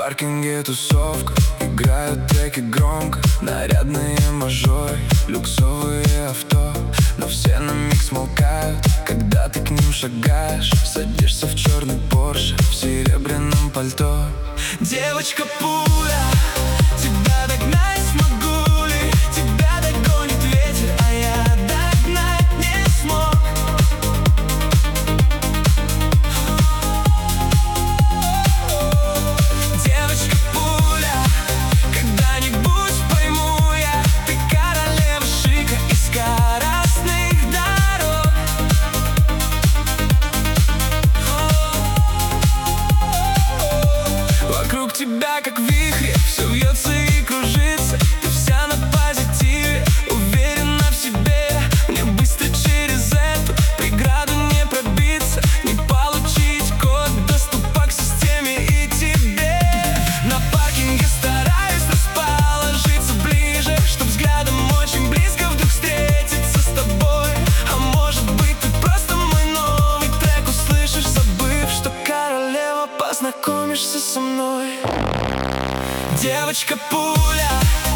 паркинге тусовка, играют треки громко, нарядные мажоры, люксовые авто. Но все на миг смолкают, когда ты к ним шагаешь. Садишься в черный Порше, в серебряном пальто. Девочка-пуля, тебя догнать смогу ли? Тебя догонит ветер, а я догнать не смог. Девочка-пуля, когда-нибудь пойму я, ты королева шика и скоростных дорог. Вокруг тебя как вихри, все вьется и кружится. Ты вся на позитиве, уверена в себе. Мне быстро через эту преграду не пробиться, не получить код доступа к системе и тебе. На паркинге стараюсь расположиться ближе, чтоб взглядом очень близко вдруг встретиться с тобой. А может быть, ты просто мой новый трек услышишь, забыв, что королева, познакомишься со мной. Девочка-пуля,